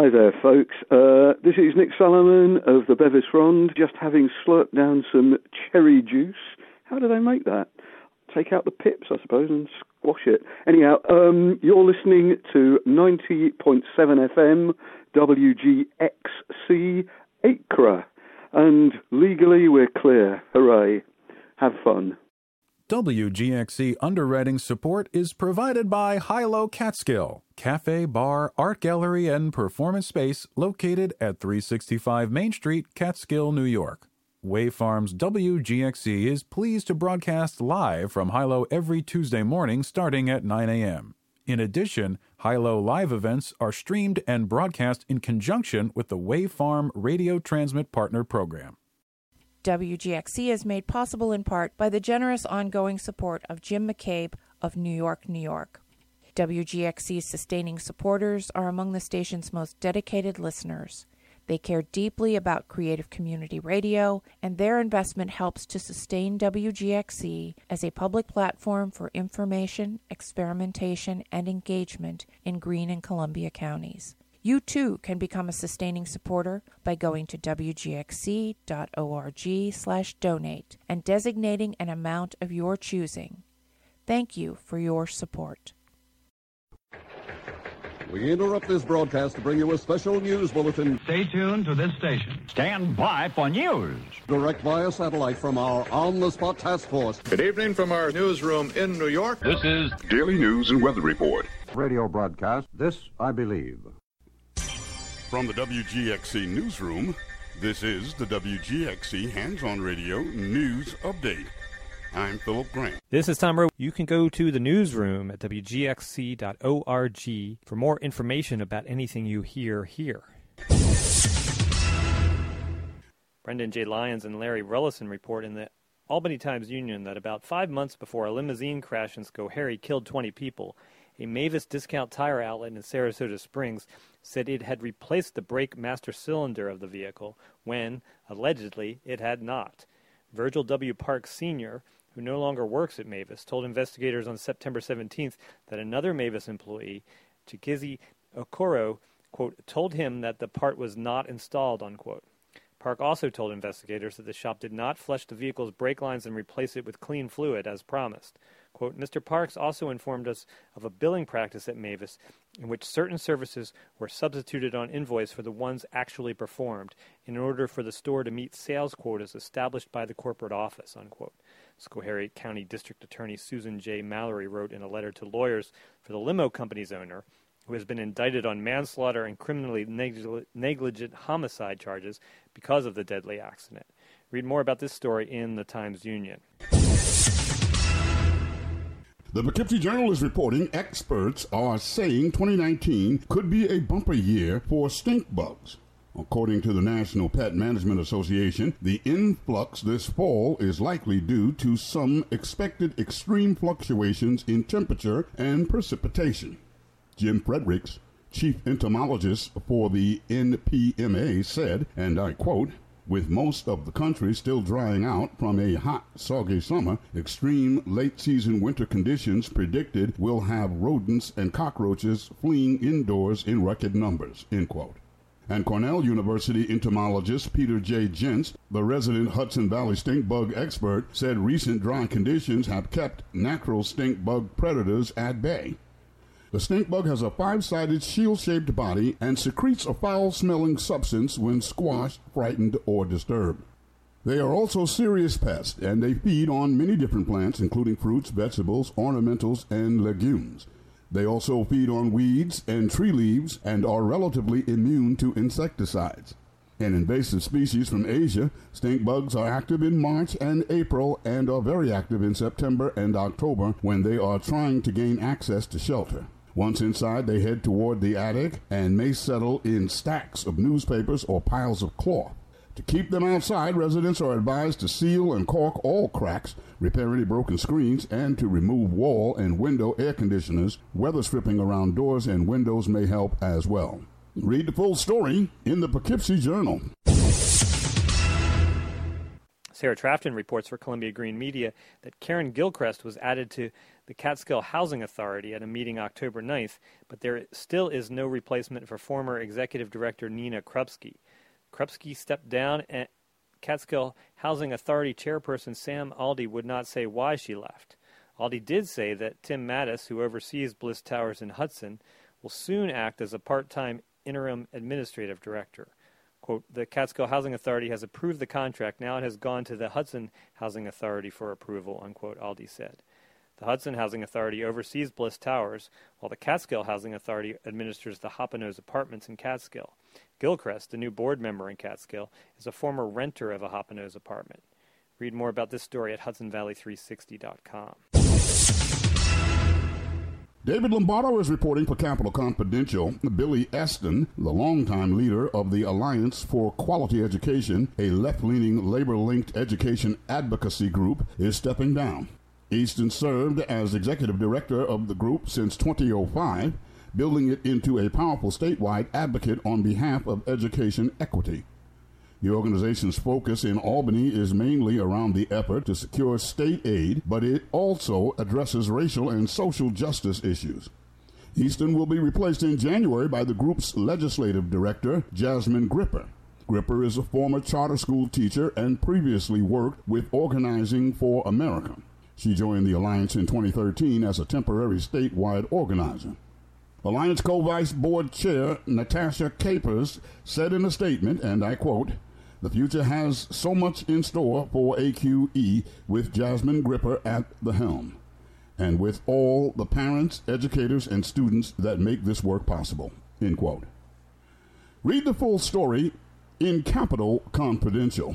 Hi there, folks. This is Nick Solomon of the Bevis Frond, just having slurped down some cherry juice. How do they make that? Take out the pips, I suppose, and squash it. Anyhow, you're listening to 90.7 FM, WGXC, Acre. And legally, we're clear. Hooray. Have fun. WGXC underwriting support is provided by Hilo Catskill, cafe, bar, art gallery, and performance space located at 365 Main Street, Catskill, New York. Wave Farms WGXC is pleased to broadcast live from Hilo every Tuesday morning starting at 9 a.m. In addition, Hilo live events are streamed and broadcast in conjunction with the Wave Farm Radio Transmit Partner Program. WGXC is made possible in part by the generous ongoing support of Jim McCabe of New York, New York. WGXC's sustaining supporters are among the station's most dedicated listeners. They care deeply about creative community radio, and their investment helps to sustain WGXC as a public platform for information, experimentation, and engagement in Greene and Columbia counties. You, too, can become a sustaining supporter by going to wgxc.org/donate and designating an amount of your choosing. Thank you for your support. We interrupt this broadcast to bring you a special news bulletin. Stay tuned to this station. Stand by for news. Direct via satellite from our on-the-spot task force. Good evening from our newsroom in New York. This is Daily News and Weather Report. Radio broadcast, This I Believe. From the WGXC Newsroom, this is the WGXC Hands-On Radio News Update. I'm Philip Grant. This is Tom Rowe. You can go to the newsroom at WGXC.org for more information about anything you hear here. Brendan J. Lyons and Larry Rullison report in the Albany Times-Union that about 5 months before a limousine crash in Schoharie killed 20 people, a Mavis discount tire outlet in Sarasota Springs said it had replaced the brake master cylinder of the vehicle when, allegedly, it had not. Virgil W. Parks Sr., who no longer works at Mavis, told investigators on September 17th that another Mavis employee, Chikizi Okoro, quote, told him that the part was not installed, unquote. Park also told investigators that the shop did not flush the vehicle's brake lines and replace it with clean fluid as promised. Quote, Mr. Parks also informed us of a billing practice at Mavis in which certain services were substituted on invoice for the ones actually performed in order for the store to meet sales quotas established by the corporate office, unquote. Schoharie County District Attorney Susan J. Mallory wrote in a letter to lawyers for the limo company's owner, who has been indicted on manslaughter and criminally negligent homicide charges because of the deadly accident. Read more about this story in the Times-Union. The Poughkeepsie Journal is reporting experts are saying 2019 could be a bumper year for stink bugs. According to the National Pet Management Association, the influx this fall is likely due to some expected extreme fluctuations in temperature and precipitation. Jim Fredericks, chief entomologist for the NPMA, said, and I quote, with most of the country still drying out from a hot, soggy summer, extreme late-season winter conditions predicted will have rodents and cockroaches fleeing indoors in record numbers, end quote. And Cornell University entomologist Peter J. Jentz, the resident Hudson Valley stink bug expert, said recent dry conditions have kept natural stink bug predators at bay. The stink bug has a 5-sided shield-shaped body and secretes a foul-smelling substance when squashed, frightened, or disturbed. They are also serious pests, and they feed on many different plants, including fruits, vegetables, ornamentals, and legumes. They also feed on weeds and tree leaves and are relatively immune to insecticides. An invasive species from Asia, stink bugs are active in March and April and are very active in September and October when they are trying to gain access to shelter. Once inside, they head toward the attic and may settle in stacks of newspapers or piles of cloth. To keep them outside, residents are advised to seal and caulk all cracks, repair any broken screens, and to remove wall and window air conditioners. Weather stripping around doors and windows may help as well. Read the full story in the Poughkeepsie Journal. Sarah Trafton reports for Columbia Green Media that Karen Gilchrist was added to the Catskill Housing Authority at a meeting October 9th, but there still is no replacement for former Executive Director Nina Krupski. Krupski stepped down, and Catskill Housing Authority chairperson Sam Aldi would not say why she left. Aldi did say that Tim Mattis, who oversees Bliss Towers in Hudson, will soon act as a part-time interim administrative director. Quote, the Catskill Housing Authority has approved the contract. Now it has gone to the Hudson Housing Authority for approval, unquote, Aldi said. The Hudson Housing Authority oversees Bliss Towers, while the Catskill Housing Authority administers the Hoppano's Apartments in Catskill. Gilchrist, a new board member in Catskill, is a former renter of a Hoppano's apartment. Read more about this story at HudsonValley360.com. David Lombardo is reporting for Capital Confidential. Billy Eston, the longtime leader of the Alliance for Quality Education, a left-leaning labor-linked education advocacy group, is stepping down. Easton served as executive director of the group since 2005, building it into a powerful statewide advocate on behalf of education equity. The organization's focus in Albany is mainly around the effort to secure state aid, but it also addresses racial and social justice issues. Easton will be replaced in January by the group's legislative director, Jasmine Gripper. Gripper is a former charter school teacher and previously worked with Organizing for America. She joined the Alliance in 2013 as a temporary statewide organizer. Alliance Co-Vice Board Chair Natasha Capers said in a statement, and I quote, "The future has so much in store for AQE with Jasmine Gripper at the helm, and with all the parents, educators, and students that make this work possible." End quote. Read the full story in Capital Confidential.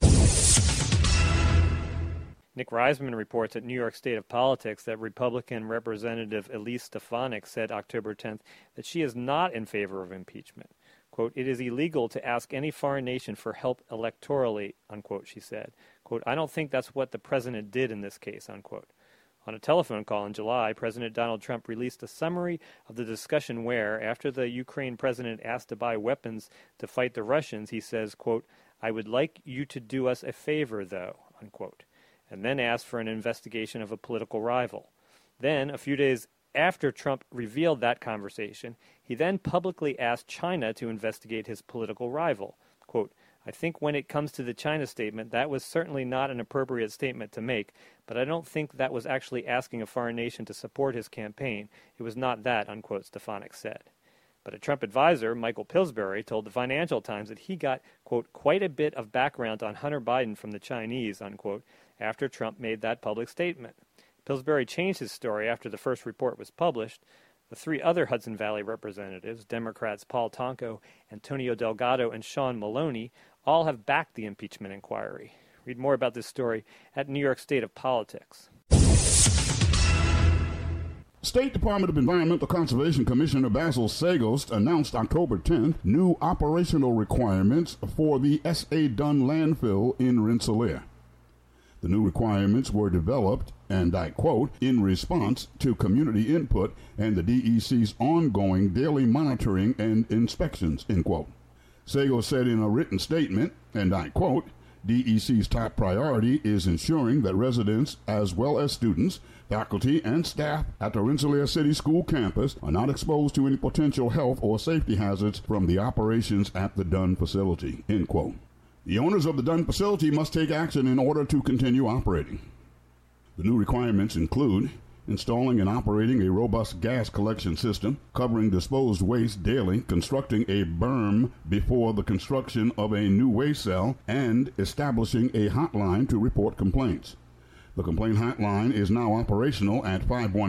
Nick Reisman reports at New York State of Politics that Republican Representative Elise Stefanik said October 10th that she is not in favor of impeachment. Quote, "It is illegal to ask any foreign nation for help electorally," unquote, she said. Quote, "I don't think that's what the president did in this case," unquote. On a telephone call in July, President Donald Trump released a summary of the discussion where, after the Ukraine president asked to buy weapons to fight the Russians, he says, quote, "I would like you to do us a favor, though," unquote, and then asked for an investigation of a political rival. Then, a few days after Trump revealed that conversation, he then publicly asked China to investigate his political rival. Quote, "I think when it comes to the China statement, that was certainly not an appropriate statement to make, but I don't think that was actually asking a foreign nation to support his campaign. It was not that," unquote, Stefanik said. But a Trump advisor, Michael Pillsbury, told the Financial Times that he got, quote, "quite a bit of background on Hunter Biden from the Chinese," unquote, after Trump made that public statement. Pillsbury changed his story after the first report was published. The three other Hudson Valley representatives, Democrats Paul Tonko, Antonio Delgado, and Sean Maloney, all have backed the impeachment inquiry. Read more about this story at New York State of Politics. State Department of Environmental Conservation Commissioner Basil Segost announced October 10th new operational requirements for the S.A. Dunn landfill in Rensselaer. The new requirements were developed, and I quote, "in response to community input and the DEC's ongoing daily monitoring and inspections," end quote. Segost said in a written statement, and I quote, "DEC's top priority is ensuring that residents as well as students, faculty, and staff at the Rensselaer City School campus are not exposed to any potential health or safety hazards from the operations at the Dunn facility," end quote. The owners of the Dunn facility must take action in order to continue operating. The new requirements include installing and operating a robust gas collection system, covering disposed waste daily, constructing a berm before the construction of a new waste cell, and establishing a hotline to report complaints. The complaint hotline is now operational at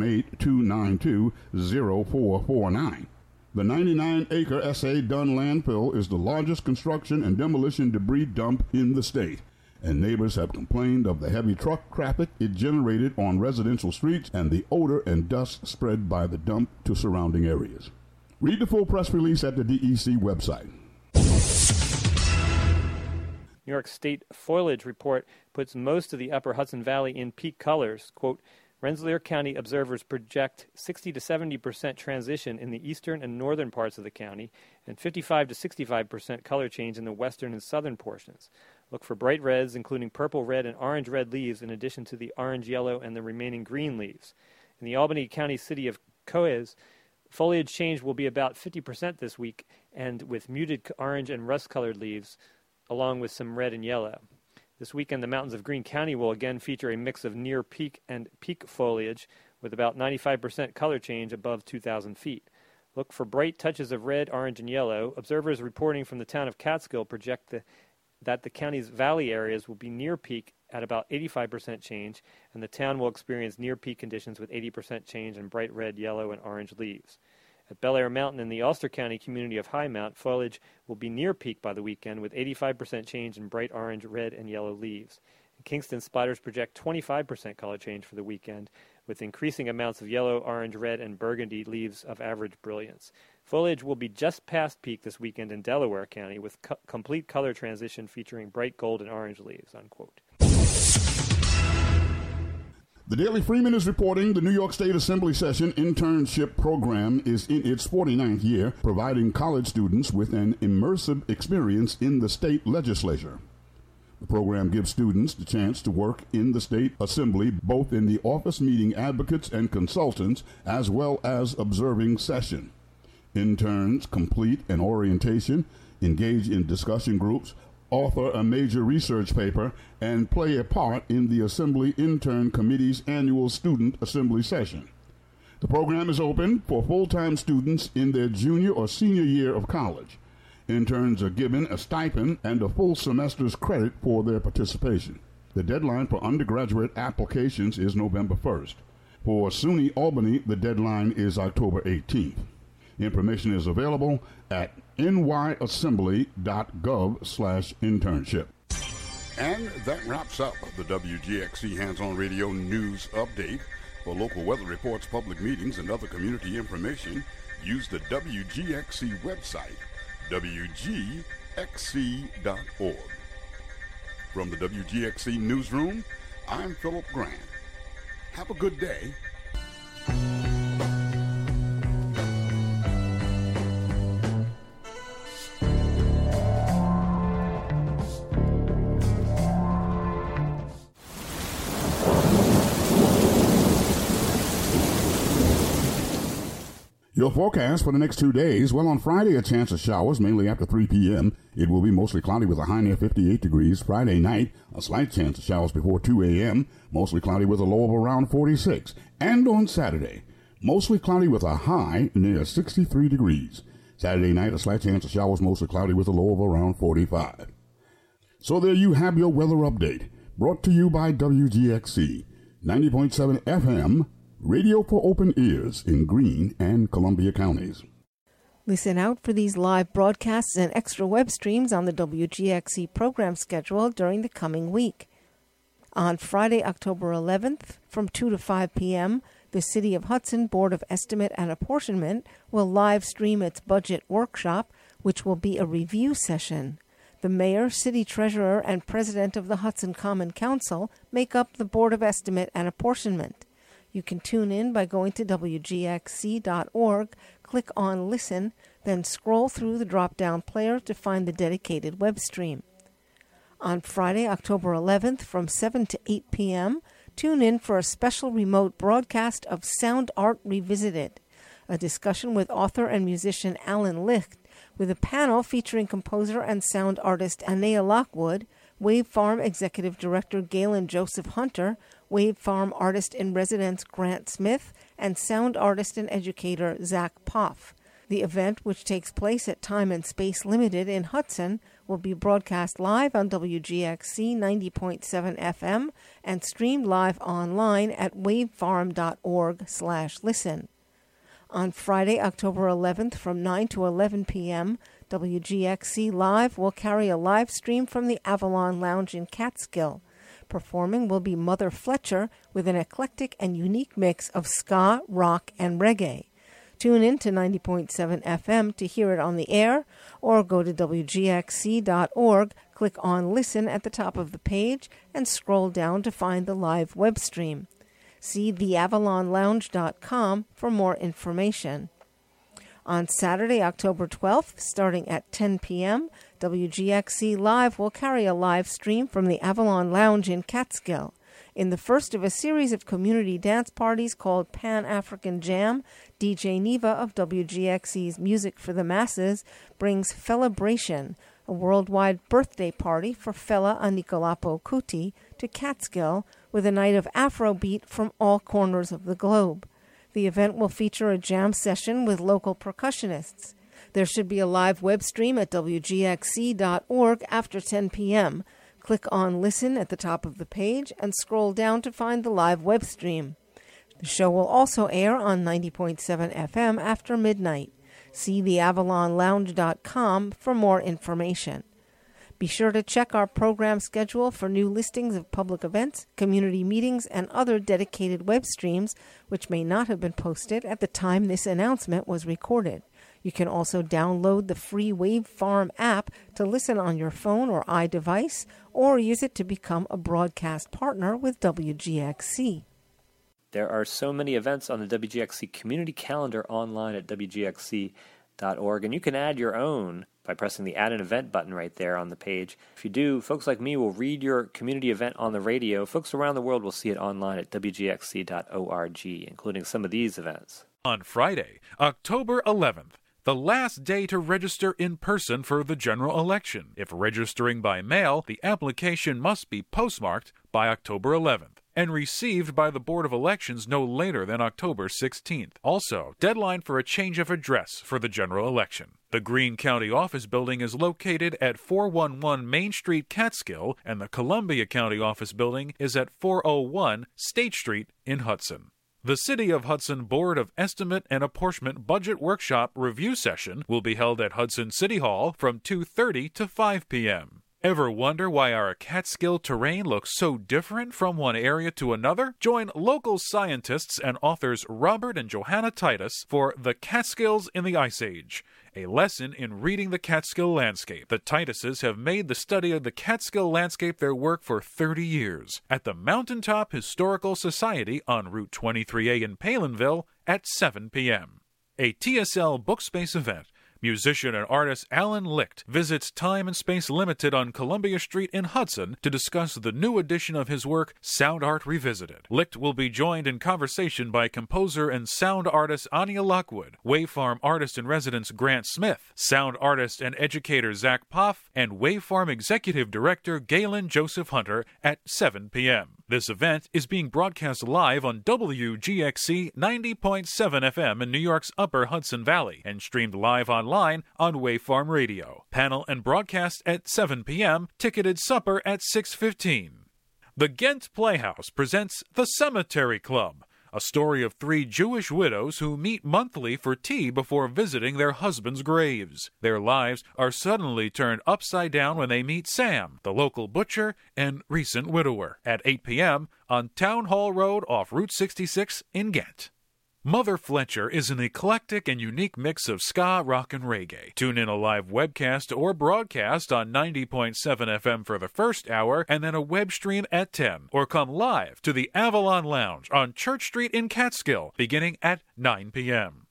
518-292-0449. The 99-acre S.A. Dunn landfill is the largest construction and demolition debris dump in the state, and neighbors have complained of the heavy truck traffic it generated on residential streets and the odor and dust spread by the dump to surrounding areas. Read the full press release at the DEC website. New York State foliage report puts most of the upper Hudson Valley in peak colors. Quote, "Rensselaer County observers project 60 to 70% transition in the eastern and northern parts of the county and 55 to 65% color change in the western and southern portions. Look for bright reds, including purple red and orange red leaves, in addition to the orange yellow and the remaining green leaves. In the Albany County city of Coes, foliage change will be about 50% this week, and with muted orange and rust-colored leaves, along with some red and yellow. This weekend, the mountains of Greene County will again feature a mix of near-peak and peak foliage, with about 95% color change above 2,000 feet. Look for bright touches of red, orange, and yellow. Observers reporting from the town of Catskill project that the county's valley areas will be near peak at about 85% change, and the town will experience near peak conditions with 80% change in bright red, yellow, and orange leaves. At Bel Air Mountain in the Ulster County community of High Mount, foliage will be near peak by the weekend with 85% change in bright orange, red, and yellow leaves. In Kingston, spiders project 25% color change for the weekend, with increasing amounts of yellow, orange, red, and burgundy leaves of average brilliance. Foliage will be just past peak this weekend in Delaware County, with complete color transition featuring bright gold and orange leaves, unquote. The Daily Freeman is reporting the New York State Assembly Session Internship Program is in its 49th year, providing college students with an immersive experience in the state legislature. The program gives students the chance to work in the state assembly, both in the office meeting advocates and consultants, as well as observing session. Interns complete an orientation, engage in discussion groups, author a major research paper, and play a part in the Assembly Intern Committee's annual Student Assembly Session. The program is open for full-time students in their junior or senior year of college. Interns are given a stipend and a full semester's credit for their participation. The deadline for undergraduate applications is November 1st. For SUNY Albany, the deadline is October 18th. Information is available at nyassembly.gov/internship. And that wraps up the WGXC Hands-On Radio News Update. For local weather reports, public meetings, and other community information, use the WGXC website, WGXC.org. From the WGXC Newsroom, I'm Philip Grant. Have a good day. Your forecast for the next 2 days. Well, on Friday, a chance of showers, mainly after 3 p.m. It will be mostly cloudy with a high near 58 degrees. Friday night, a slight chance of showers before 2 a.m., mostly cloudy with a low of around 46. And on Saturday, mostly cloudy with a high near 63 degrees. Saturday night, a slight chance of showers, mostly cloudy with a low of around 45. So there you have your weather update, brought to you by WGXC, 90.7 FM, Radio for Open Ears in Greene and Columbia counties. Listen out for these live broadcasts and extra web streams on the WGXC program schedule during the coming week. On Friday, October 11th, from 2 to 5 p.m., the City of Hudson Board of Estimate and Apportionment will live stream its budget workshop, which will be a review session. The mayor, city treasurer, and president of the Hudson Common Council make up the Board of Estimate and Apportionment. You can tune in by going to WGXC.org, click on Listen, then scroll through the drop-down player to find the dedicated web stream. On Friday, October 11th, from 7 to 8 p.m., tune in for a special remote broadcast of Sound Art Revisited, a discussion with author and musician Alan Licht, with a panel featuring composer and sound artist Anea Lockwood, Wave Farm Executive Director Galen Joseph Hunter, Wave Farm Artist-in-Residence Grant Smith, and sound artist and educator Zach Poff. The event, which takes place at Time and Space Limited in Hudson, will be broadcast live on WGXC 90.7 FM and streamed live online at wavefarm.org/listen. On Friday, October 11th, from 9 to 11 p.m., WGXC Live will carry a live stream from the Avalon Lounge in Catskill. Performing will be Mother Fletcher with an eclectic and unique mix of ska, rock, and reggae. Tune in to 90.7 FM to hear it on the air, or go to WGXC.org, click on Listen at the top of the page, and scroll down to find the live web stream. See theavalonlounge.com for more information. On Saturday, October 12th, starting at 10 p.m., WGXC Live will carry a live stream from the Avalon Lounge in Catskill. In the first of a series of community dance parties called Pan-African Jam, DJ Neva of WGXC's Music for the Masses brings Felabration, a worldwide birthday party for Fela Anikulapo Kuti, to Catskill with a night of Afrobeat from all corners of the globe. The event will feature a jam session with local percussionists. There should be a live web stream at WGXC.org after 10 p.m. Click on Listen at the top of the page and scroll down to find the live web stream. The show will also air on 90.7 FM after midnight. See theavalonlounge.com for more information. Be sure to check our program schedule for new listings of public events, community meetings, and other dedicated web streams which may not have been posted at the time this announcement was recorded. You can also download the free Wavefarm app to listen on your phone or iDevice, or use it to become a broadcast partner with WGXC. There are so many events on the WGXC community calendar online at WGXC.org, and you can add your own by pressing the Add an Event button right there on the page. If you do, folks like me will read your community event on the radio. Folks around the world will see it online at WGXC.org, including some of these events. On Friday, October 11th, the last day to register in person for the general election. If registering by mail, the application must be postmarked by October 11th and received by the Board of Elections no later than October 16th. Also, deadline for a change of address for the general election. The Greene County Office Building is located at 411 Main Street, Catskill, and the Columbia County Office Building is at 401 State Street in Hudson. The City of Hudson Board of Estimate and Apportionment Budget Workshop Review Session will be held at Hudson City Hall from 2:30 to 5 p.m. Ever wonder why our Catskill terrain looks so different from one area to another? Join local scientists and authors Robert and Johanna Titus for The Catskills in the Ice Age, a lesson in reading the Catskill landscape. The Tituses have made the study of the Catskill landscape their work for 30 years at the Mountaintop Historical Society on Route 23A in Palinville at 7 p.m. A TSL Bookspace event. Musician and artist Alan Licht visits Time and Space Limited on Columbia Street in Hudson to discuss the new edition of his work, Sound Art Revisited. Licht will be joined in conversation by composer and sound artist Anya Lockwood, Wavefarm artist-in-residence Grant Smith, sound artist and educator Zach Poff, and Wavefarm executive director Galen Joseph Hunter at 7 p.m. This event is being broadcast live on WGXC 90.7 FM in New York's Upper Hudson Valley and streamed live online on Wavefarm Radio. Panel and broadcast at 7 p.m., ticketed supper at 6:15. The Ghent Playhouse presents The Cemetery Club, a story of 3 Jewish widows who meet monthly for tea before visiting their husbands' graves. Their lives are suddenly turned upside down when they meet Sam, the local butcher and recent widower, at 8 p.m. on Town Hall Road off Route 66 in Ghent. Mother Fletcher is an eclectic and unique mix of ska, rock, and reggae. Tune in a live webcast or broadcast on 90.7 FM for the first hour and then a web stream at 10. Or come live to the Avalon Lounge on Church Street in Catskill beginning at 9 p.m.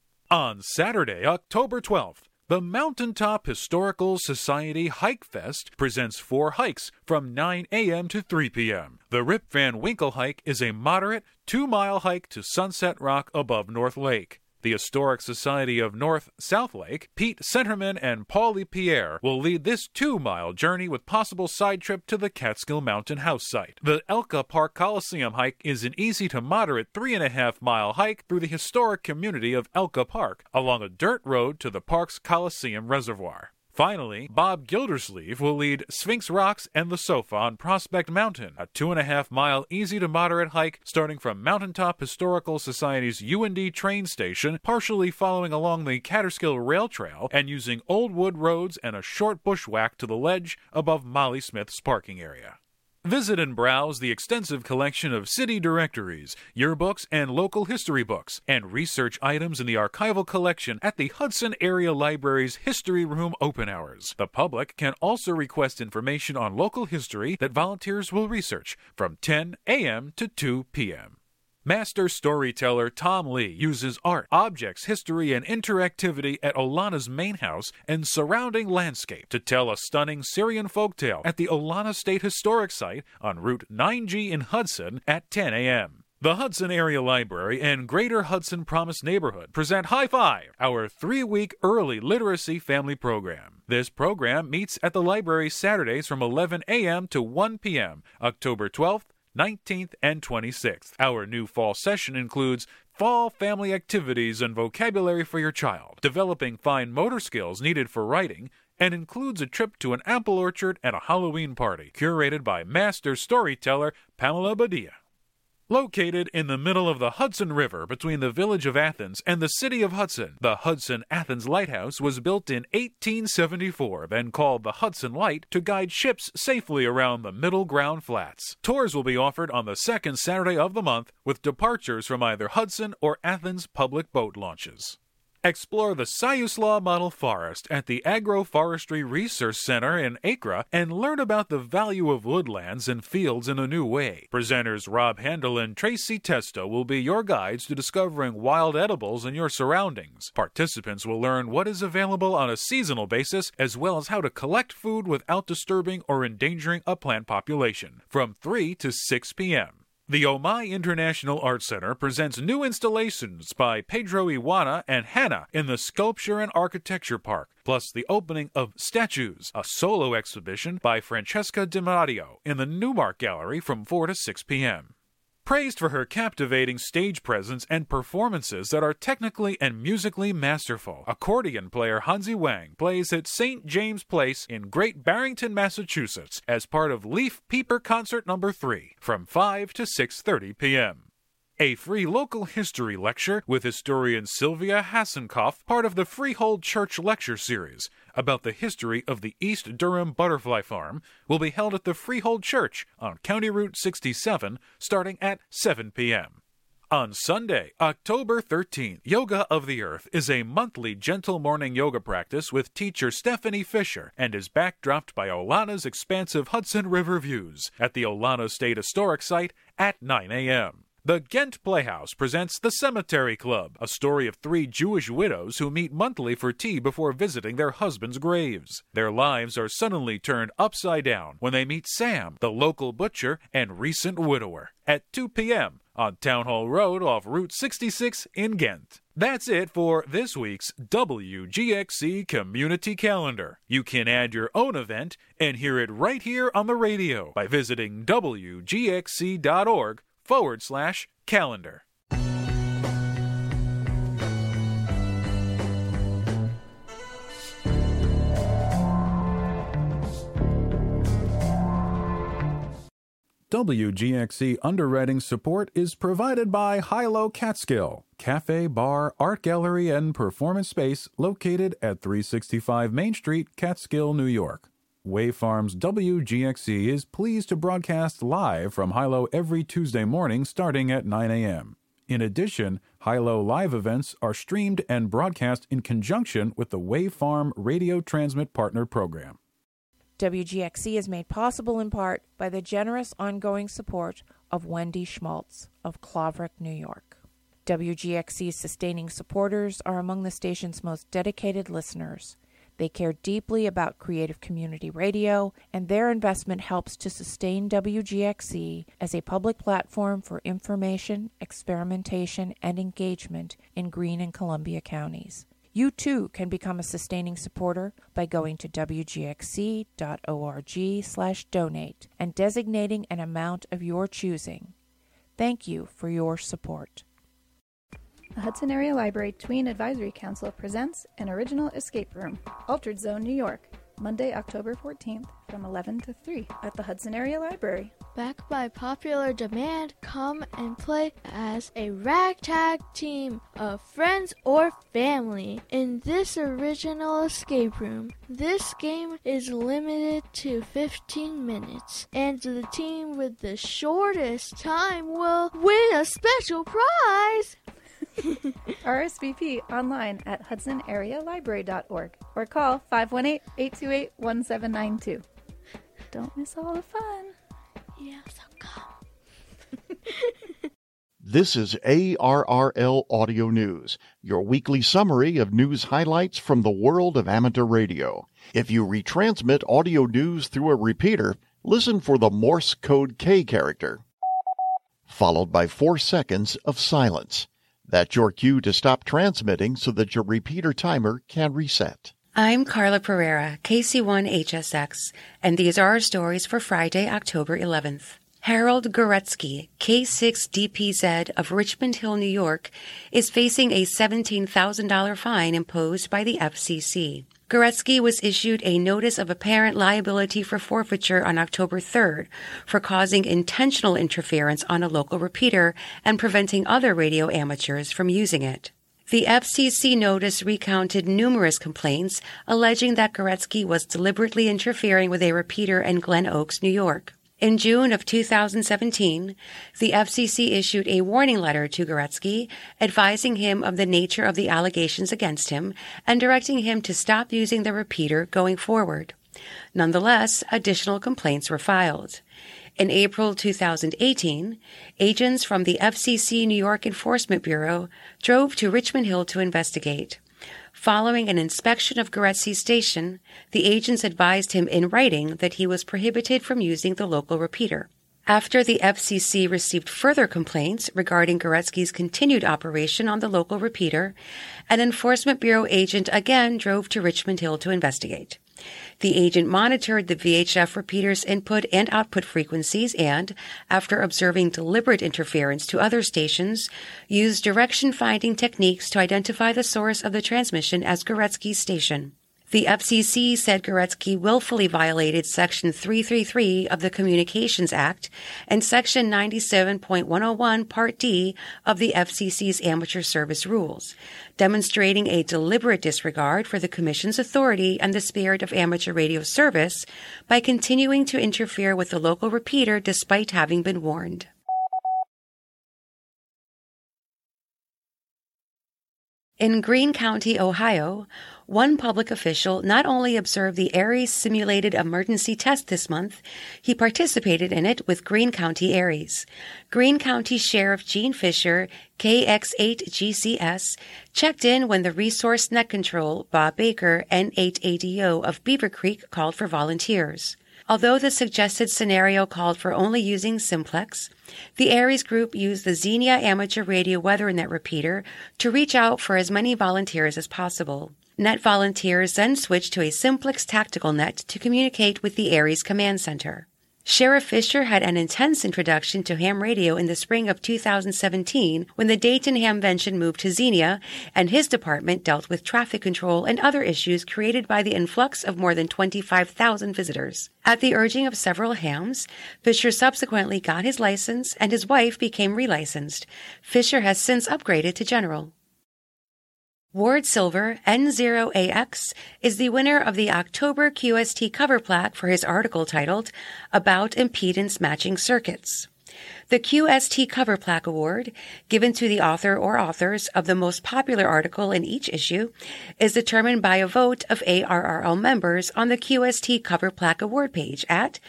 On Saturday, October 12th, the Mountaintop Historical Society Hike Fest presents 4 hikes from 9 a.m. to 3 p.m. The Rip Van Winkle hike is a moderate 2-mile hike to Sunset Rock above North Lake. The Historic Society of North-South Lake, Pete Centerman and Paulie Pierre will lead this 2-mile journey with possible side trip to the Catskill Mountain House site. The Elka Park Coliseum hike is an easy to moderate 3.5-mile hike through the historic community of Elka Park along a dirt road to the park's Coliseum Reservoir. Finally, Bob Gildersleeve will lead Sphinx Rocks and the Sofa on Prospect Mountain, a 2.5-mile easy-to-moderate hike starting from Mountaintop Historical Society's UND train station, partially following along the Catterskill Rail Trail and using old wood roads and a short bushwhack to the ledge above Molly Smith's parking area. Visit and browse the extensive collection of city directories, yearbooks, and local history books, and research items in the archival collection at the Hudson Area Library's History Room open hours. The public can also request information on local history that volunteers will research from 10 a.m. to 2 p.m. Master storyteller Tom Lee uses art, objects, history, and interactivity at Olana's main house and surrounding landscape to tell a stunning Syrian folktale at the Olana State Historic Site on Route 9G in Hudson at 10 a.m. The Hudson Area Library and Greater Hudson Promise Neighborhood present High Five, our 3-week early literacy family program. This program meets at the library Saturdays from 11 a.m. to 1 p.m., October 12th, 19th, and 26th. Our new fall session includes fall family activities and vocabulary for your child, developing fine motor skills needed for writing, and includes a trip to an apple orchard and a Halloween party, curated by master storyteller Pamela Badia. Located in the middle of the Hudson River between the village of Athens and the city of Hudson, the Hudson-Athens Lighthouse was built in 1874, then called the Hudson Light, to guide ships safely around the Middle Ground Flats. Tours will be offered on the second Saturday of the month, with departures from either Hudson or Athens public boat launches. Explore the Siuslaw Model Forest at the Agroforestry Research Center in Acra and learn about the value of woodlands and fields in a new way. Presenters Rob Handel and Tracy Testo will be your guides to discovering wild edibles in your surroundings. Participants will learn what is available on a seasonal basis, as well as how to collect food without disturbing or endangering a plant population, from 3 to 6 p.m. The Omai International Art Center presents new installations by Pedro Iwana and Hannah in the Sculpture and Architecture Park, plus the opening of Statues, a solo exhibition by Francesca Di Mario in the Newmark Gallery from 4 to 6 p.m. Praised for her captivating stage presence and performances that are technically and musically masterful, accordion player Hansi Wang plays at St. James Place in Great Barrington, Massachusetts, as part of Leaf Peeper Concert No. 3 from 5 to 6:30 p.m. A free local history lecture with historian Sylvia Hassenkoff, part of the Freehold Church Lecture Series about the history of the East Durham Butterfly Farm, will be held at the Freehold Church on County Route 67 starting at 7 p.m. On Sunday, October 13th, Yoga of the Earth is a monthly gentle morning yoga practice with teacher Stephanie Fisher and is backdropped by Olana's expansive Hudson River views at the Olana State Historic Site at 9 a.m. The Ghent Playhouse presents The Cemetery Club, a story of 3 Jewish widows who meet monthly for tea before visiting their husbands' graves. Their lives are suddenly turned upside down when they meet Sam, the local butcher and recent widower, at 2 p.m. on Town Hall Road off Route 66 in Ghent. That's it for this week's WGXC Community Calendar. You can add your own event and hear it right here on the radio by visiting WGXC.org/calendar. WGXC underwriting support is provided by Hilo Catskill, cafe, bar, art gallery, and performance space located at 365 Main Street, Catskill, New York. Wave Farms WGXC is pleased to broadcast live from Hilo every Tuesday morning starting at 9 a.m. In addition, Hilo live events are streamed and broadcast in conjunction with the Wave Farm Radio Transmit Partner Program. WGXC is made possible in part by the generous ongoing support of Wendy Schmaltz of Claverick, New York. WGXC's sustaining supporters are among the station's most dedicated listeners. They care deeply about creative community radio, and their investment helps to sustain WGXC as a public platform for information, experimentation, and engagement in Greene and Columbia counties. You too can become a sustaining supporter by going to wgxc.org/donate and designating an amount of your choosing. Thank you for your support. The Hudson Area Library Tween Advisory Council presents an original escape room, Altered Zone, New York, Monday, October 14th from 11 to 3 at the Hudson Area Library. Backed by popular demand, come and play as a ragtag team of friends or family in this original escape room. This game is limited to 15 minutes, and the team with the shortest time will win a special prize. RSVP online at HudsonAreaLibrary.org or call 518-828-1792. Don't miss all the fun. Yeah, so come. This is ARRL Audio News, your weekly summary of news highlights from the world of amateur radio. If you retransmit audio news through a repeater, listen for the Morse code K character, followed by 4 seconds of silence. That's your cue to stop transmitting so that your repeater timer can reset. I'm Carla Pereira, KC1HSX, and these are our stories for Friday, October 11th. Harold Goretzky, K6DPZ of Richmond Hill, New York, is facing a $17,000 fine imposed by the FCC. Goretzky was issued a notice of apparent liability for forfeiture on October 3rd for causing intentional interference on a local repeater and preventing other radio amateurs from using it. The FCC notice recounted numerous complaints alleging that Goretzky was deliberately interfering with a repeater in Glen Oaks, New York. In June of 2017, the FCC issued a warning letter to Goretzky, advising him of the nature of the allegations against him and directing him to stop using the repeater going forward. Nonetheless, additional complaints were filed. In April 2018, agents from the FCC New York Enforcement Bureau drove to Richmond Hill to investigate. Following an inspection of Goretzky's station, the agents advised him in writing that he was prohibited from using the local repeater. After the FCC received further complaints regarding Goretzky's continued operation on the local repeater, an Enforcement Bureau agent again drove to Richmond Hill to investigate. The agent monitored the VHF repeater's input and output frequencies and, after observing deliberate interference to other stations, used direction-finding techniques to identify the source of the transmission as Goretzky's station. The FCC said Goretzky willfully violated Section 333 of the Communications Act and Section 97.101 Part D of the FCC's Amateur Service Rules, demonstrating a deliberate disregard for the Commission's authority and the spirit of amateur radio service by continuing to interfere with the local repeater despite having been warned. In Greene County, Ohio, one public official not only observed the ARES simulated emergency test this month, he participated in it with Greene County ARES. Greene County Sheriff Gene Fisher, KX8GCS, checked in when the Resource Net Control, Bob Baker, N8ADO of Beaver Creek called for volunteers. Although the suggested scenario called for only using simplex, the ARES group used the Xenia Amateur Radio Weather Net repeater to reach out for as many volunteers as possible. Net volunteers then switched to a simplex tactical net to communicate with the ARES command center. Sheriff Fisher had an intense introduction to ham radio in the spring of 2017 when the Dayton Hamvention moved to Xenia, and his department dealt with traffic control and other issues created by the influx of more than 25,000 visitors. At the urging of several hams, Fisher subsequently got his license and his wife became relicensed. Fisher has since upgraded to general. Ward Silver, N0AX, is the winner of the October QST cover plaque for his article titled About Impedance Matching Circuits. The QST Cover Plaque Award, given to the author or authors of the most popular article in each issue, is determined by a vote of ARRL members on the QST Cover Plaque Award page at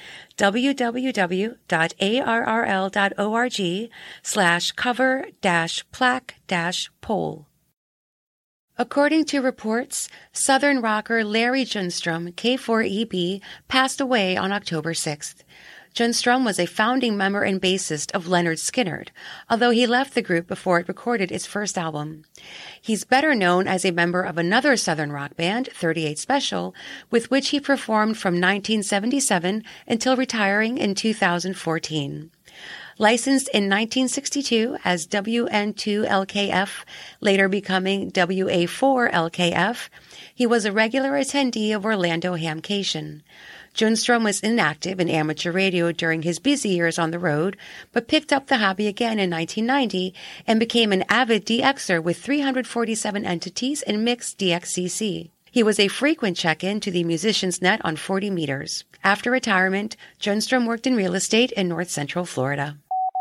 www.arrl.org/cover-plaque-poll. According to reports, Southern rocker Larry Junstrom, K4EB, passed away on October 6th. Junstrom was a founding member and bassist of Lynyrd Skynyrd, although he left the group before it recorded its first album. He's better known as a member of another Southern rock band, 38 Special, with which he performed from 1977 until retiring in 2014. Licensed in 1962 as WN2LKF, later becoming WA4LKF, he was a regular attendee of Orlando Hamcation. Junstrom was inactive in amateur radio during his busy years on the road, but picked up the hobby again in 1990 and became an avid DXer with 347 entities in mixed DXCC. He was a frequent check-in to the Musicians Net on 40 meters. After retirement, Junstrom worked in real estate in North Central Florida.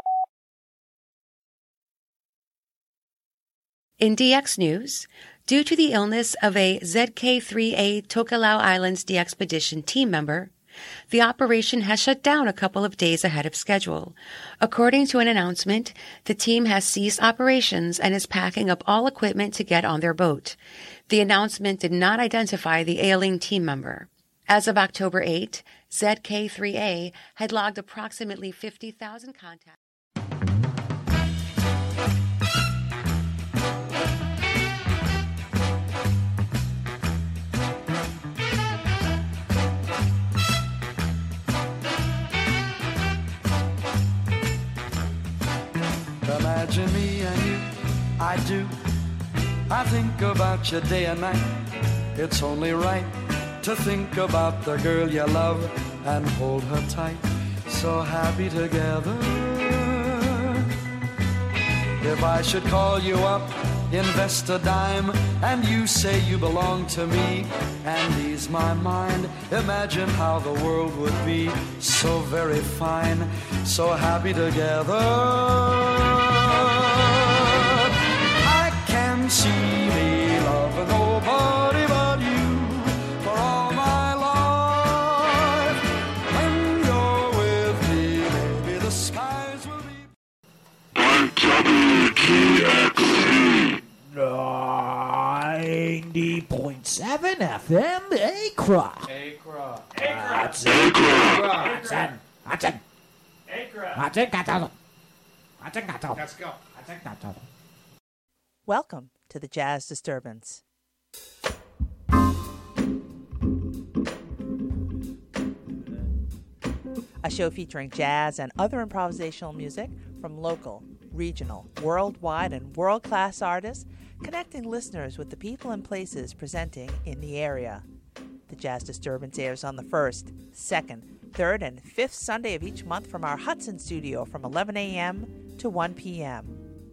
In DX news, due to the illness of a ZK3A Tokelau Islands DXpedition team member, the operation has shut down a couple of days ahead of schedule. According to an announcement, the team has ceased operations and is packing up all equipment to get on their boat. The announcement did not identify the ailing team member. As of October 8, ZK3A had logged approximately 50,000 contacts. Imagine me and you, I do. I think about you day and night. It's only right to think about the girl you love and hold her tight. So happy together. If I should call you up, invest a dime, and you say you belong to me and ease my mind, imagine how the world would be so very fine, so happy together. I can see me loving nobody but you for all my life. When you're with me, maybe the skies will be WGXC 90.7 FM Acra. Acra. That's it. That's it. Let's go. Welcome to the Jazz Disturbance. A show featuring jazz and other improvisational music from local, regional, worldwide, and world-class artists, connecting listeners with the people and places presenting in the area. The Jazz Disturbance airs on the 1st, 2nd, 3rd, and 5th Sunday of each month from our Hudson studio from 11 a.m. to 1 p.m.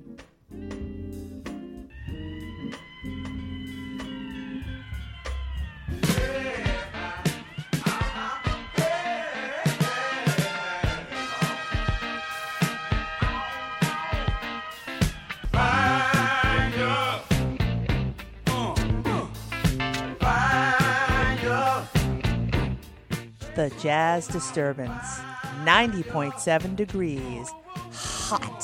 The Jazz Disturbance, 90.7 degrees, hot.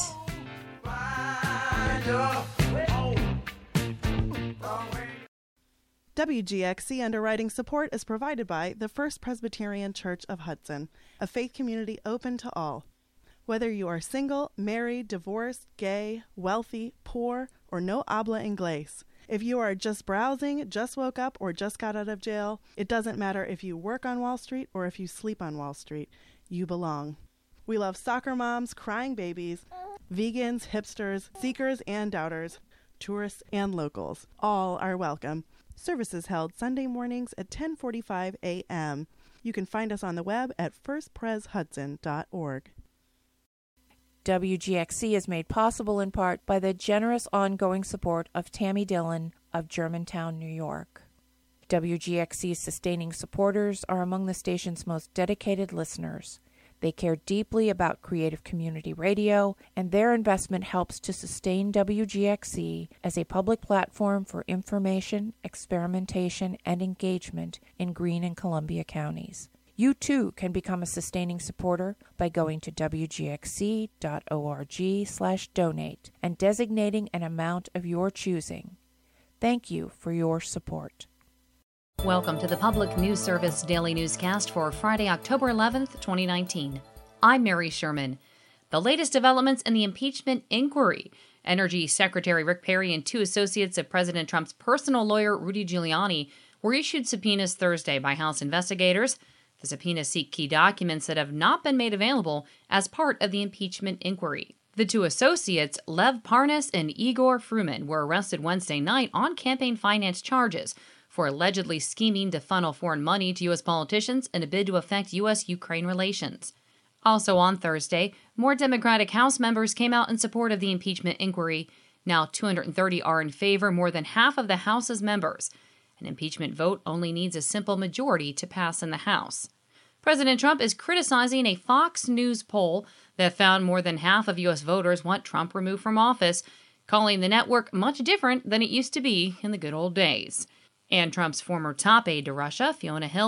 WGXC underwriting support is provided by the First Presbyterian Church of Hudson, a faith community open to all. Whether you are single, married, divorced, gay, wealthy, poor, or no habla inglés, if you are just browsing, just woke up, or just got out of jail, it doesn't matter if you work on Wall Street or if you sleep on Wall Street. You belong. We love soccer moms, crying babies, vegans, hipsters, seekers and doubters, tourists and locals. All are welcome. Services held Sunday mornings at 10:45 a.m. You can find us on the web at firstpreshudson.org. WGXC is made possible in part by the generous ongoing support of Tammy Dillon of Germantown, New York. WGXC's sustaining supporters are among the station's most dedicated listeners. They care deeply about creative community radio, and their investment helps to sustain WGXC as a public platform for information, experimentation, and engagement in Greene and Columbia counties. You too can become a sustaining supporter by going to wgxc.org/donate and designating an amount of your choosing. Thank you for your support. Welcome to the Public News Service Daily Newscast for Friday, October 11th, 2019. I'm Mary Sherman. The latest developments in the impeachment inquiry. Energy Secretary Rick Perry and 2 associates of President Trump's personal lawyer, Rudy Giuliani, were issued subpoenas Thursday by House investigators. The subpoenas seek key documents that have not been made available as part of the impeachment inquiry. The 2 associates, Lev Parnas and Igor Fruman, were arrested Wednesday night on campaign finance charges for allegedly scheming to funnel foreign money to U.S. politicians in a bid to affect U.S.-Ukraine relations. Also on Thursday, more Democratic House members came out in support of the impeachment inquiry. Now 230 are in favor, more than half of the House's members. An impeachment vote only needs a simple majority to pass in the House. President Trump is criticizing a Fox News poll that found more than half of U.S. voters want Trump removed from office, calling the network much different than it used to be in the good old days. And Trump's former top aide to Russia, Fiona Hill,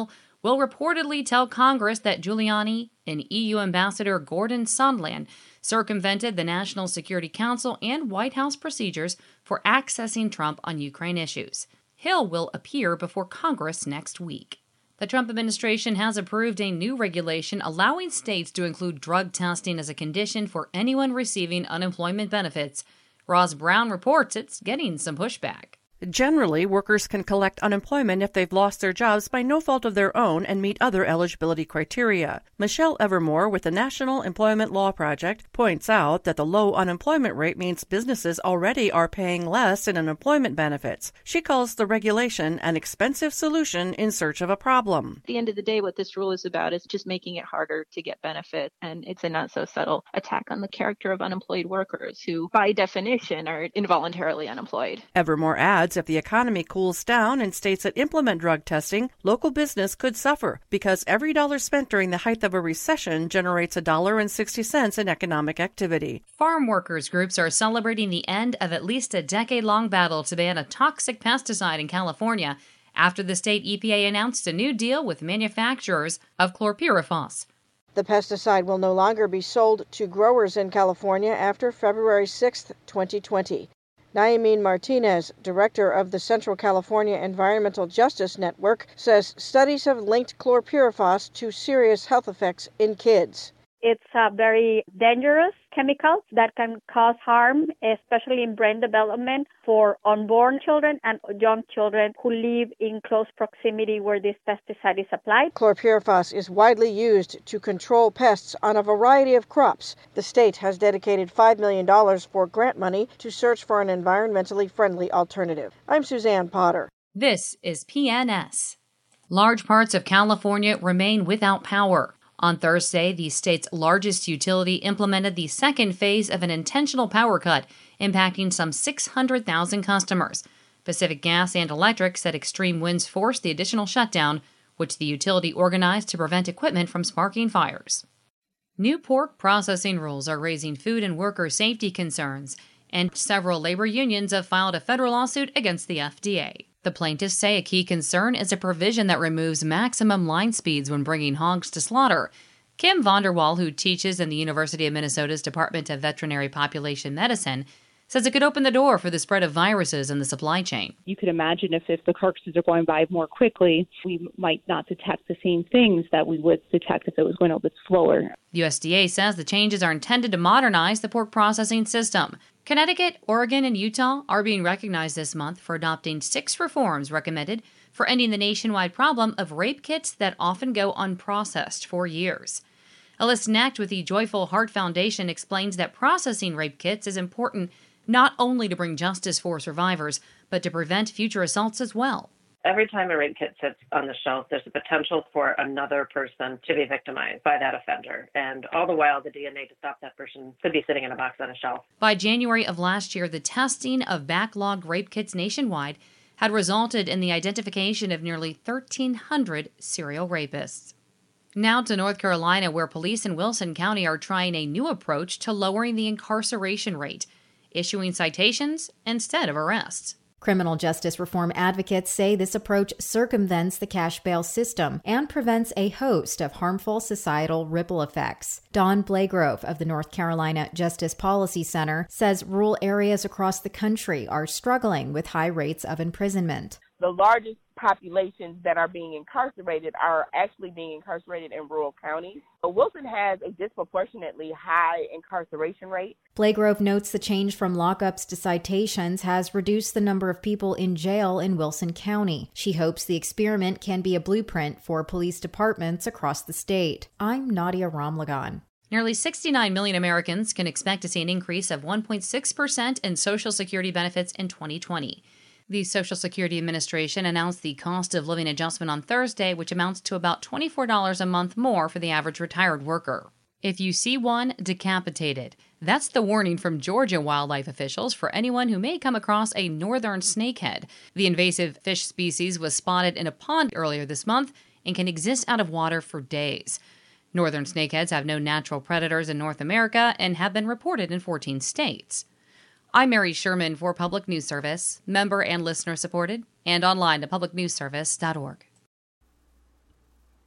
will reportedly tell Congress that Giuliani and EU Ambassador Gordon Sondland circumvented the National Security Council and White House procedures for accessing Trump on Ukraine issues. Hill will appear before Congress next week. The Trump administration has approved a new regulation allowing states to include drug testing as a condition for anyone receiving unemployment benefits. Roz Brown reports it's getting some pushback. Generally, workers can collect unemployment if they've lost their jobs by no fault of their own and meet other eligibility criteria. Michelle Evermore with the National Employment Law Project points out that the low unemployment rate means businesses already are paying less in unemployment benefits. She calls the regulation an expensive solution in search of a problem. At the end of the day, what this rule is about is just making it harder to get benefits, and it's a not so subtle attack on the character of unemployed workers who, by definition, are involuntarily unemployed. Evermore adds if the economy cools down in states that implement drug testing, local business could suffer because every dollar spent during the height of a recession generates $1.60 in economic activity. Farm workers groups are celebrating the end of at least a decade-long battle to ban a toxic pesticide in California after the state EPA announced a new deal with manufacturers of chlorpyrifos. The pesticide will no longer be sold to growers in California after February 6, 2020. Naimine Martinez, director of the Central California Environmental Justice Network, says studies have linked chlorpyrifos to serious health effects in kids. It's a very dangerous chemical that can cause harm, especially in brain development for unborn children and young children who live in close proximity where this pesticide is applied. Chlorpyrifos is widely used to control pests on a variety of crops. The state has dedicated $5 million for grant money to search for an environmentally friendly alternative. I'm Suzanne Potter. This is PNS. Large parts of California remain without power. On Thursday, the state's largest utility implemented the second phase of an intentional power cut, impacting some 600,000 customers. Pacific Gas and Electric said extreme winds forced the additional shutdown, which the utility organized to prevent equipment from sparking fires. New pork processing rules are raising food and worker safety concerns, and several labor unions have filed a federal lawsuit against the FDA. The plaintiffs say a key concern is a provision that removes maximum line speeds when bringing hogs to slaughter. Kim Vonderwall, who teaches in the University of Minnesota's Department of Veterinary Population Medicine, says it could open the door for the spread of viruses in the supply chain. You could imagine if the carcasses are going by more quickly, we might not detect the same things that we would detect if it was going a little bit slower. The USDA says the changes are intended to modernize the pork processing system. Connecticut, Oregon, and Utah are being recognized this month for adopting 6 reforms recommended for ending the nationwide problem of rape kits that often go unprocessed for years. Alyssa Knecht with the Joyful Heart Foundation explains that processing rape kits is important not only to bring justice for survivors, but to prevent future assaults as well. Every time a rape kit sits on the shelf, there's a potential for another person to be victimized by that offender. And all the while, the DNA to stop that person could be sitting in a box on a shelf. By January of last year, the testing of backlogged rape kits nationwide had resulted in the identification of nearly 1,300 serial rapists. Now to North Carolina, where police in Wilson County are trying a new approach to lowering the incarceration rate, issuing citations instead of arrests. Criminal justice reform advocates say this approach circumvents the cash bail system and prevents a host of harmful societal ripple effects. Dawn Blagrove of the North Carolina Justice Policy Center says rural areas across the country are struggling with high rates of imprisonment. The largest populations that are being incarcerated are actually being incarcerated in rural counties. But Wilson has a disproportionately high incarceration rate. Blagrove notes the change from lockups to citations has reduced the number of people in jail in Wilson County. She hopes the experiment can be a blueprint for police departments across the state. I'm Nadia Ramlagan. Nearly 69 million Americans can expect to see an increase of 1.6% in Social Security benefits in 2020. The Social Security Administration announced the cost of living adjustment on Thursday, which amounts to about $24 a month more for the average retired worker. If you see one, decapitated. That's the warning from Georgia wildlife officials for anyone who may come across a northern snakehead. The invasive fish species was spotted in a pond earlier this month and can exist out of water for days. Northern snakeheads have no natural predators in North America and have been reported in 14 states. I'm Mary Sherman for Public News Service, member and listener supported, and online at publicnewsservice.org.